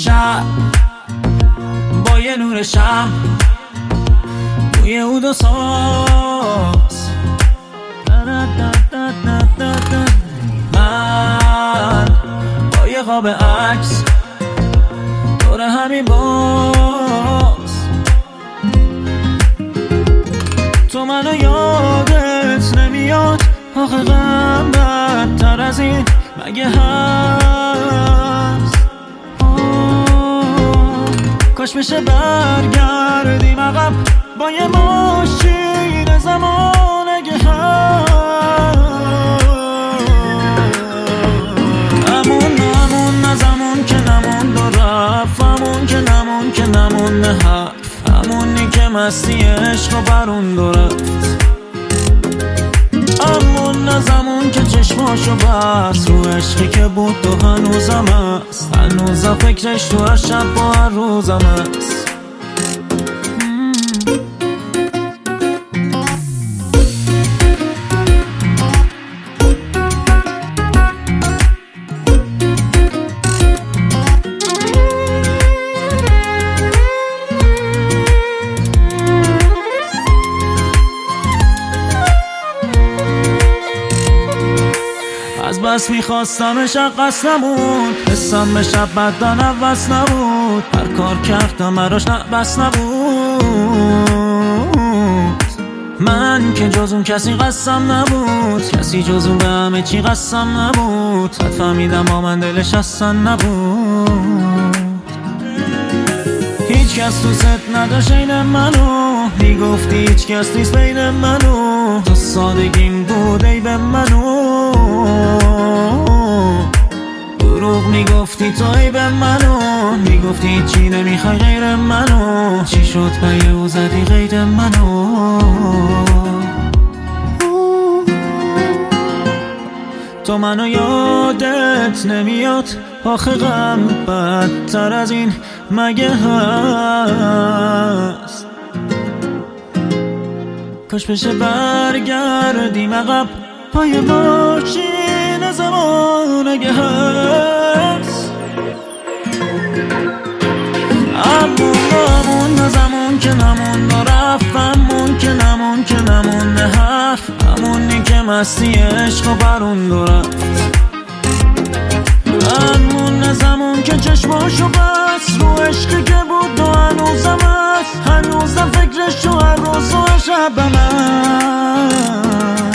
شب با یه نور شب بوی عود و ساز، من با یه قاب عکس دور همین باز. تو منو یادت نمیاد آخه غم بدتر از این مگه هست؟ کاش بشه برگردیم عقب با یه ماشین زمان اگه هست. همون نه زمان که نموند و رفت، همون که نموند که نموند حرف، همونی که مستی عشق و برون دو رفت. همون نه زمان که چشماشو بست رو عشقی که بود تو هنوزم هست، هنوزم فکرش تو هر شب با هر روزم هست. از بس میخواستمش قصد نبود، حسم به شب بدن عوض نبود، هر کار کردم براش بس نبود. من که جز اون کسی قسم نبود، کسی جز اون به همه چی قسم نبود، حد فهمیدم با من دلش اصلا نبود. هیچ کس تو ست نداشت این منو، میگفتی هیچ کس نیست بین منو، تو سادگیم بود ای به منو، دروغ میگفتی تو ای به منو، میگفتی چی نمیخوای غیر منو، چی شد به او زدی غیر منو. تو منو یادت نمیاد آخه غم بدتر از این مگه هست؟ کاش بشه برگردیم عقب پای ماشین زمان اگه هست. همون نه زمان که نموند و رفت، همون که نموند که نموند حرف، همونی که مستی عشق و برون دو رفت. همون نه زمان که چشماشو بست رو عشقی که بود و هنوزم هست، هنوزم فکرش تو هر روز و شبم هست.